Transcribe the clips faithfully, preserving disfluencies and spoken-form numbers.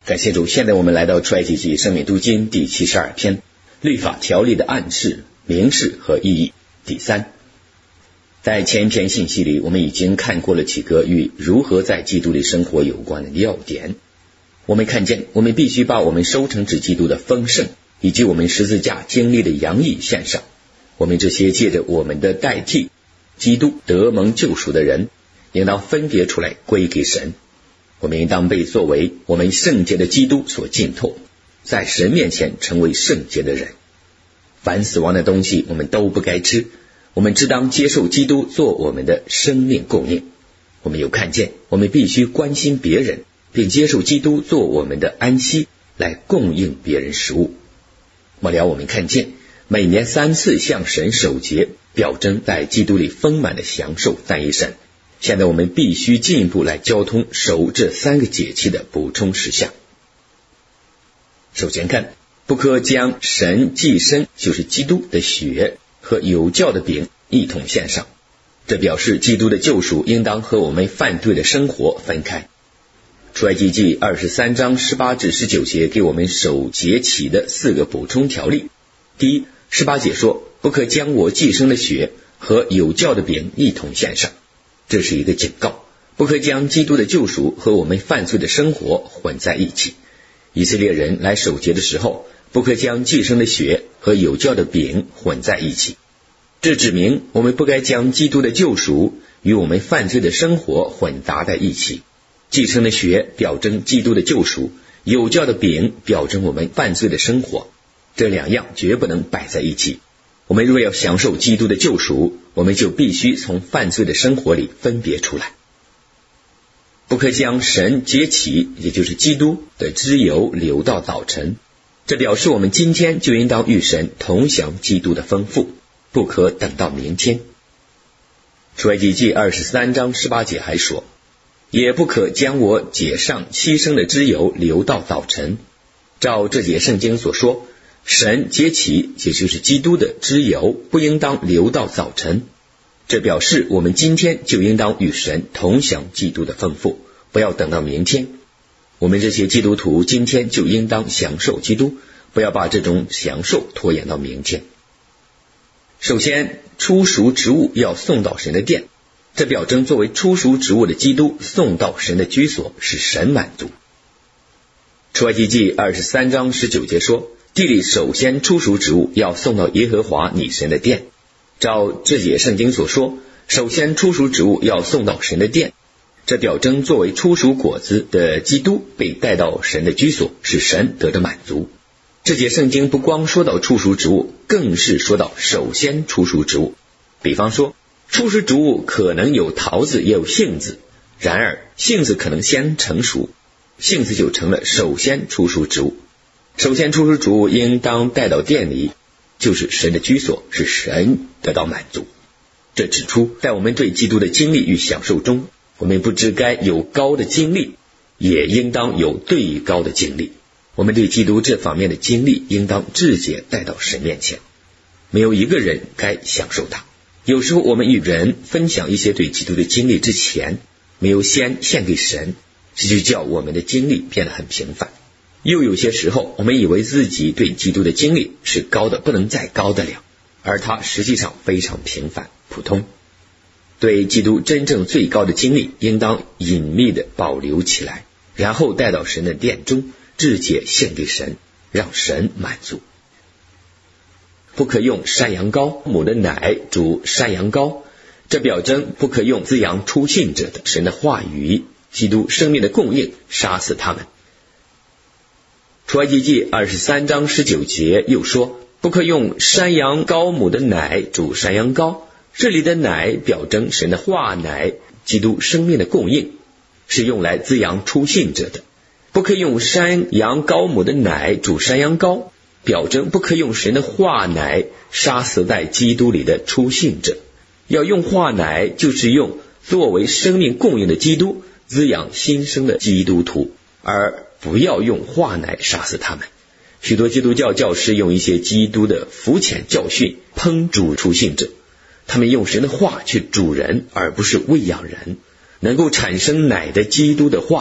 感谢主，现在我们来到出埃及记生命读经第七十二篇，律法条例的暗示、明示和意义。第三，在前一篇信息里，我们已经看过了几个与如何在基督里生活有关的要点。我们看见，我们必须把我们收成至基督的丰盛，以及我们十字架经历的洋溢献上。我们这些借着我们的代替，基督得蒙救赎的人，应当分别出来归给神。我们应当被作为我们圣洁的基督所浸透，在神面前成为圣洁的人。凡死亡的东西我们都不该吃，我们只当接受基督做我们的生命供应。我们有看见，我们必须关心别人，并接受基督做我们的安息，来供应别人食物。末了，我们看见每年三次向神守节，表征在基督里丰满的享受赞一神。现在我们必须进一步来交通守这三个节期的补充事项。首先看，不可将神祭牲，就是基督的血和有酵的饼一同献上，这表示基督的救赎应当和我们犯罪的生活分开。出埃及记二十三章十八至十九节给我们守节期的四个补充条例。第一，十八节说，不可将我祭牲的血和有酵的饼一同献上，这是一个警告，不可将基督的救赎和我们犯罪的生活混在一起。以色列人来守节的时候，不可将祭牲的血和有酵的饼混在一起，这指明我们不该将基督的救赎与我们犯罪的生活混杂在一起。祭牲的血表征基督的救赎，有酵的饼表征我们犯罪的生活，这两样绝不能摆在一起。我们若要享受基督的救赎，我们就必须从犯罪的生活里分别出来。不可将神节期，也就是基督的脂油留到早晨，这表示我们今天就应当与神同享基督的丰富，不可等到明天。出埃及记二十三章十八节还说，也不可将我节上牺牲的脂油留到早晨。照这节圣经所说，神节期，也就是基督的脂油，不应当留到早晨，这表示我们今天就应当与神同享基督的丰富，不要等到明天。我们这些基督徒今天就应当享受基督，不要把这种享受拖延到明天。首先，初熟植物要送到神的殿，这表征作为初熟植物的基督送到神的居所，使神满足。出埃及记二十三章十九节说，地里首先初熟植物要送到耶和华你神的殿。照这节圣经所说，首先初熟植物要送到神的殿，这表征作为初熟果子的基督被带到神的居所，使神得到满足。这节圣经不光说到初熟植物，更是说到首先初熟植物。比方说，初熟植物可能有桃子也有杏子，然而杏子可能先成熟，杏子就成了首先初熟植物。首先初熟植物应当带到殿里，就是神的居所，使神得到满足。这指出，在我们对基督的经历与享受中，我们不只该有高的经历，也应当有最高的经历。我们对基督这方面的经历应当直接带到神面前，没有一个人该享受它。有时候我们与人分享一些对基督的经历之前，没有先献给神，这就叫我们的经历变得很平凡。又有些时候，我们以为自己对基督的经历是高的不能再高的了，而它实际上非常平凡普通。对基督真正最高的经历，应当隐秘地保留起来，然后带到神的殿中，直接献给神，让神满足。不可用山羊羔母的奶煮山羊羔，这表征不可用滋养初信者的神的话语，基督生命的供应杀死他们。出埃及记二十三章十九节又说，不可用山羊羔母的奶煮山羊羔，这里的奶表征神的话奶，基督生命的供应，是用来滋养初信者的。不可用山羊羔母的奶煮山羊羔，表征不可用神的话奶杀死在基督里的初信者。要用话奶，就是用作为生命供应的基督滋养新生的基督徒，而不要用话奶杀死他们。许多基督教教师用一些基督的肤浅教训烹煮初信者，他们用神的话去煮人，而不是喂养人。能够产生奶的基督的话，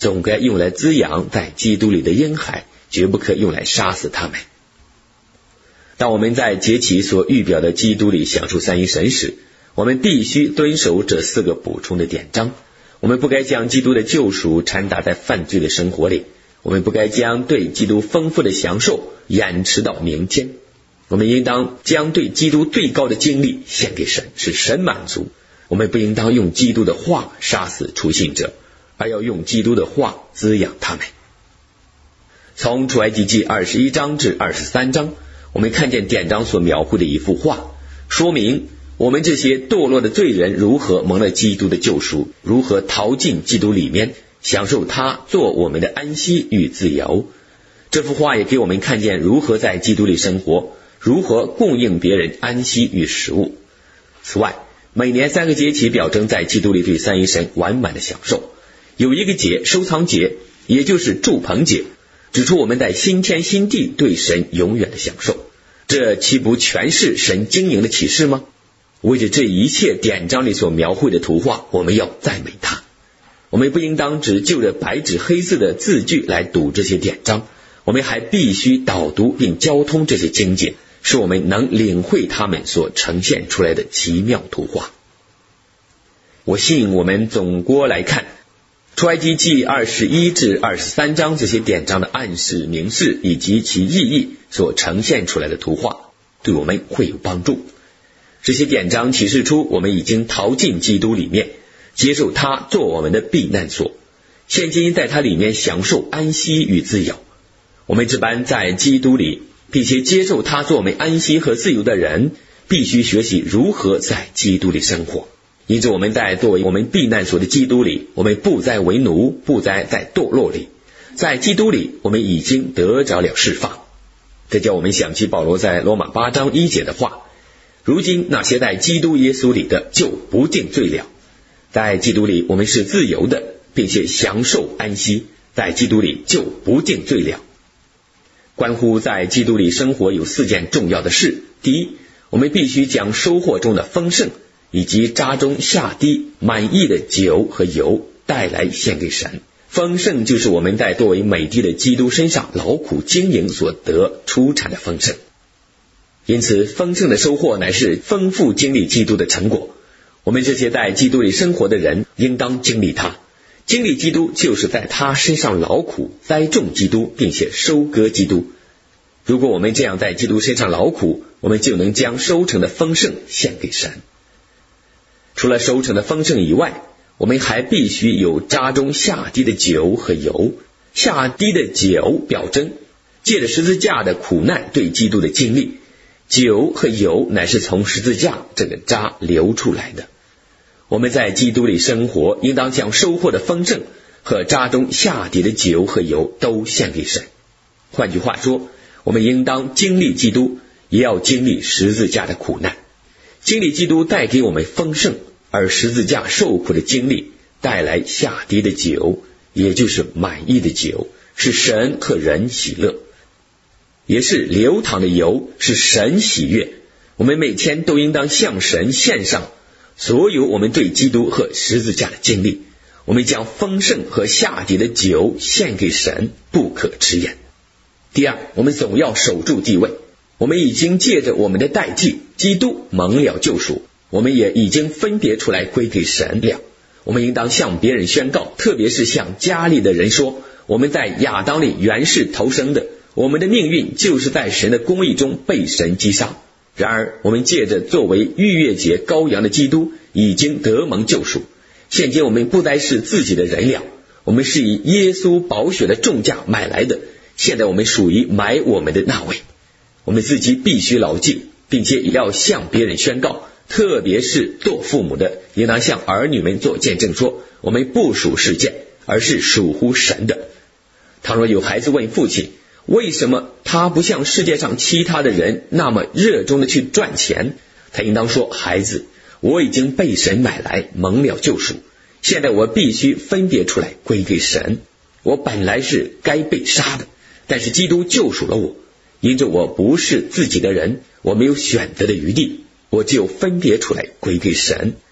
总该用来滋养在基督里的婴孩，绝不可用来杀死他们。当我们在节期所预表的基督里享受三一神时，我们必须遵守这四个补充的典章。我们不该将基督的救赎掺杂在犯罪的生活里，我们不该将对基督丰富的享受延迟到明天。我们应当将对基督最高的经历献给神，使神满足。我们不应当用基督的话杀死初信者，而要用基督的话滋养他们。从出埃及记二十一章至二十三章，我们看见典章所描绘的一幅画，说明我们这些堕落的罪人如何蒙了基督的救赎，如何逃进基督里面，享受他做我们的安息与自由。这幅画也给我们看见如何在基督里生活，如何供应别人安息与食物。此外，每年三个节期表征在基督里对三一神完满的享受。有一个节，收藏节，也就是住棚节，指出我们在新天新地对神永远的享受。这岂不全是神经营的启示吗？为着这一切典章里所描绘的图画，我们要赞美他。我们不应当只就着白纸黑字的字句来读这些典章，我们还必须导读并交通这些经节，使我们能领会他们所呈现出来的奇妙图画。我信我们总括来看，出埃及记二十一至二十三章这些典章的暗示、明示以及其意义所呈现出来的图画，对我们会有帮助。这些典章启示出我们已经逃进基督里面，接受他做我们的避难所，现今在他里面享受安息与自由。我们这般在基督里并且接受他做我们安息和自由的人，必须学习如何在基督里生活。因此我们在作为我们避难所的基督里，我们不再为奴，不再在堕落里，在基督里我们已经得着了释放。这叫我们想起保罗在罗马八章一节的话，如今那些在基督耶稣里的就不定罪了。在基督里我们是自由的，并且享受安息，在基督里就不定罪了。关乎在基督里生活有四件重要的事。第一，我们必须将收获中的丰盛以及渣中下滴满意的酒和油带来献给神。丰盛就是我们在作为美的的基督身上劳苦经营所得出产的丰盛。因此丰盛的收获乃是丰富经历基督的成果。我们这些在基督里生活的人应当经历他。经历基督就是在他身上劳苦，栽种基督，并且收割基督。如果我们这样在基督身上劳苦，我们就能将收成的丰盛献给神。除了收成的丰盛以外，我们还必须有渣中下滴的酒和油。下滴的酒表征借着十字架的苦难对基督的经历，酒和油乃是从十字架这个渣流出来的。我们在基督里生活，应当将收获的丰盛和渣中下滴的酒和油都献给神。换句话说，我们应当经历基督，也要经历十字架的苦难。经历基督带给我们丰盛，而十字架受苦的经历带来下滴的酒，也就是满意的酒，是神和人喜乐，也是流淌的油，是神喜悦。我们每天都应当向神献上所有我们对基督和十字架的经历。我们将丰盛和下滴的酒献给神，不可迟延。第二，我们总要守住地位。我们已经借着我们的代替基督蒙了救赎，我们也已经分别出来归给神了。我们应当向别人宣告，特别是向家里的人说，我们在亚当里原是投生的，我们的命运就是在神的公义中被神击杀。然而我们借着作为逾越节羔羊的基督已经得蒙救赎，现今我们不再是自己的人了，我们是以耶稣宝血的重价买来的，现在我们属于买我们的那位。我们自己必须牢记，并且也要向别人宣告，特别是做父母的应当向儿女们做见证说，我们不属世界，而是属乎神的。倘若有孩子问父亲，为什么他不像世界上其他的人那么热衷的去赚钱，他应当说，孩子，我已经被神买来，蒙了救赎，现在我必须分别出来归给神。我本来是该被杀的，但是基督救赎了我，因着我不是自己的人，我没有选择的余地，我只有分别出来归给神。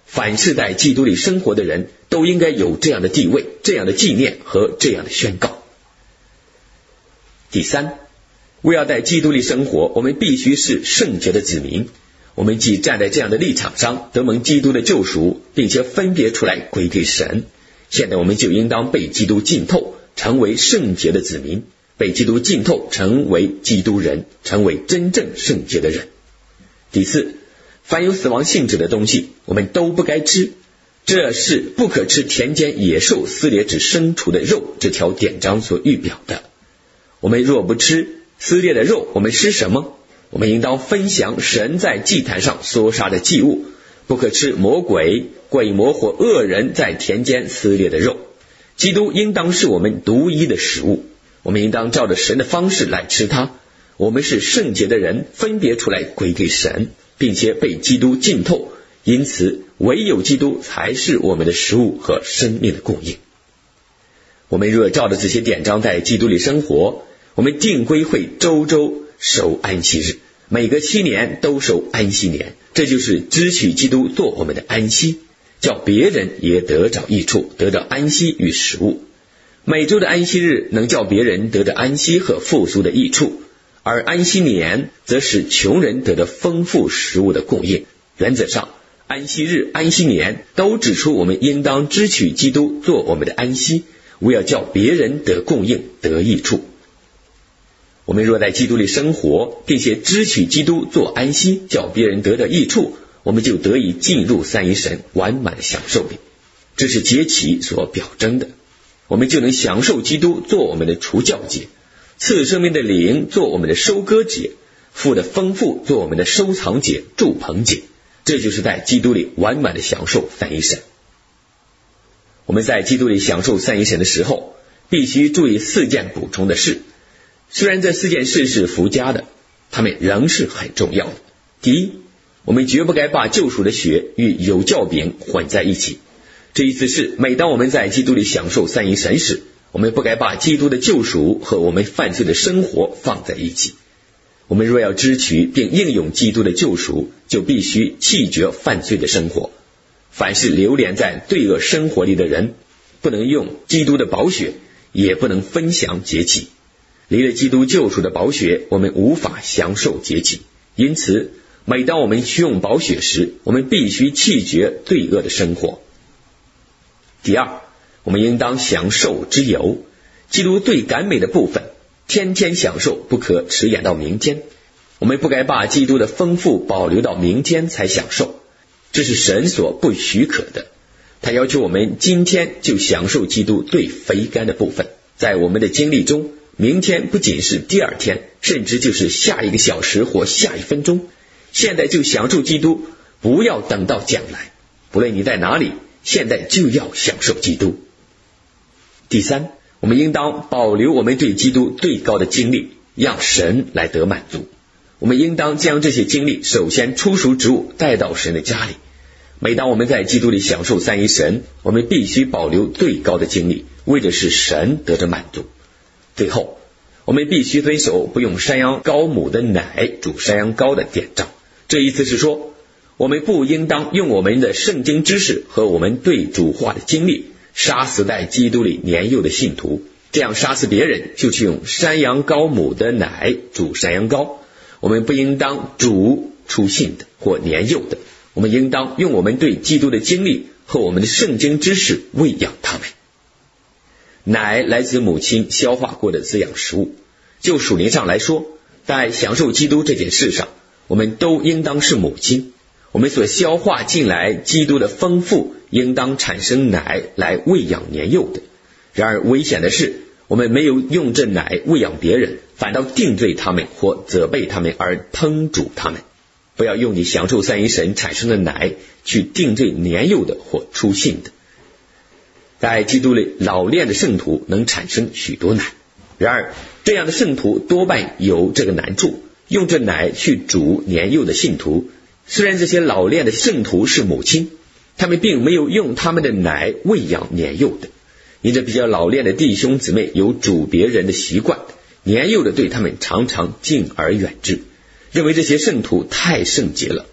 凡是在基督里生活的人都应该有这样的地位、这样的纪念和这样的宣告。第三，为要在基督里生活，我们必须是圣洁的子民。我们既站在这样的立场上，得蒙基督的救赎，并且分别出来归给神，现在我们就应当被基督浸透，成为圣洁的子民，被基督浸透，成为基督人，成为真正圣洁的人。第四，凡有死亡性质的东西，我们都不该吃，这是不可吃田间野兽撕裂之牲畜的肉这条典章所预表的。我们若不吃撕裂的肉，我们吃什么？我们应当分享神在祭坛上所杀的祭物，不可吃魔鬼、鬼魔或恶人在田间撕裂的肉。基督应当是我们独一的食物，我们应当照着神的方式来吃它。我们是圣洁的人，分别出来归给神，并且被基督浸透，因此唯有基督才是我们的食物和生命的供应。我们若照着这些典章在基督里生活，我们定规会周周守安息日，每个七年都守安息年，这就是支取基督做我们的安息，叫别人也得着益处，得着安息与食物。每周的安息日能叫别人得着安息和复苏的益处，而安息年则使穷人得着丰富食物的供应。原则上，安息日、安息年都指出我们应当支取基督做我们的安息，为要叫别人得供应、得益处。我们若在基督里生活，并且支取基督做安息，叫别人得到益处，我们就得以进入三一神完满的享受里。这是节期所表征的，我们就能享受基督做我们的除酵节，赐生命的灵做我们的收割节，富的丰富做我们的收藏节、祝棚节。这就是在基督里完满的享受三一神。我们在基督里享受三一神的时候，必须注意四件补充的事。虽然这四件事是附加的，它们仍是很重要的。第一，我们绝不该把救赎的血与有酵饼混在一起。这意思是，每当我们在基督里享受三一神时，我们不该把基督的救赎和我们犯罪的生活放在一起。我们若要支取并应用基督的救赎，就必须弃绝犯罪的生活。凡是流连在罪恶生活里的人，不能用基督的宝血，也不能分享节期。离了基督救赎的宝血，我们无法享受节期。因此，每当我们需用宝血时，我们必须弃绝罪恶的生活。第二，我们应当享受之油，基督最感美的部分，天天享受，不可迟延到明天。我们不该把基督的丰富保留到明天才享受，这是神所不许可的。他要求我们今天就享受基督最肥甘的部分。在我们的经历中，明天不仅是第二天，甚至就是下一个小时或下一分钟。现在就享受基督，不要等到将来。不论你在哪里，现在就要享受基督。第三，我们应当保留我们对基督最高的经历，让神来得满足。我们应当将这些经历首先出赎之物带到神的家里。每当我们在基督里享受三一神，我们必须保留最高的经历，为的是神得着满足。最后，我们必须遵守不用山羊羔母的奶煮山羊羔的典章。这意思是说，我们不应当用我们的圣经知识和我们对主话的经历杀死在基督里年幼的信徒，这样杀死别人就去用山羊羔母的奶煮山羊羔。我们不应当煮出信的或年幼的，我们应当用我们对基督的经历和我们的圣经知识喂养他们。奶来自母亲消化过的滋养食物。就属灵上来说，在享受基督这件事上，我们都应当是母亲。我们所消化进来基督的丰富，应当产生奶来喂养年幼的。然而危险的是，我们没有用这奶喂养别人，反倒定罪他们或责备他们而烹煮他们。不要用你享受三一神产生的奶去定罪年幼的或出信的。在基督里老练的圣徒能产生许多奶，然而这样的圣徒多半有这个难处，用这奶去煮年幼的信徒。虽然这些老练的圣徒是母亲，他们并没有用他们的奶喂养年幼的。因着比较老练的弟兄姊妹有煮别人的习惯，年幼的对他们常常敬而远之，认为这些圣徒太圣洁了。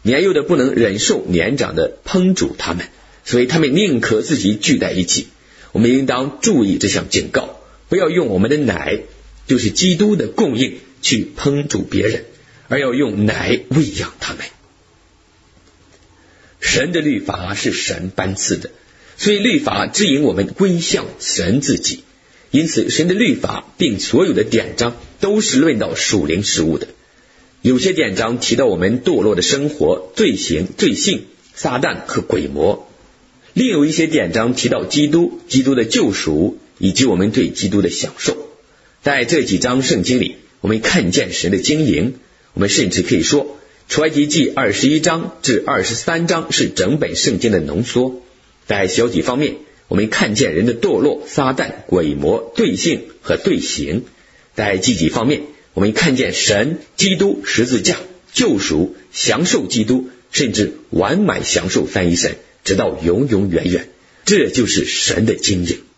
年幼的不能忍受年长的烹煮他们，所以他们宁可自己聚在一起。我们应当注意这项警告，不要用我们的奶，就是基督的供应，去烹煮别人，而要用奶喂养他们。神的律法是神颁赐的，所以律法指引我们归向神自己。因此神的律法并所有的典章都是论到属灵事物的。有些典章提到我们堕落的生活、罪行、罪性、撒旦和鬼魔，另有一些典章提到基督、基督的救赎以及我们对基督的享受。在这几章圣经里，我们看见神的经营。我们甚至可以说，出埃及记二十一章至二十三章是整本圣经的浓缩。在小体方面，我们看见人的堕落、撒旦、鬼魔、罪性和罪行。在积极方面，我们看见神、基督、十字架、救赎、享受基督，甚至完满享受三一神，直到永永远远。这就是神的经营。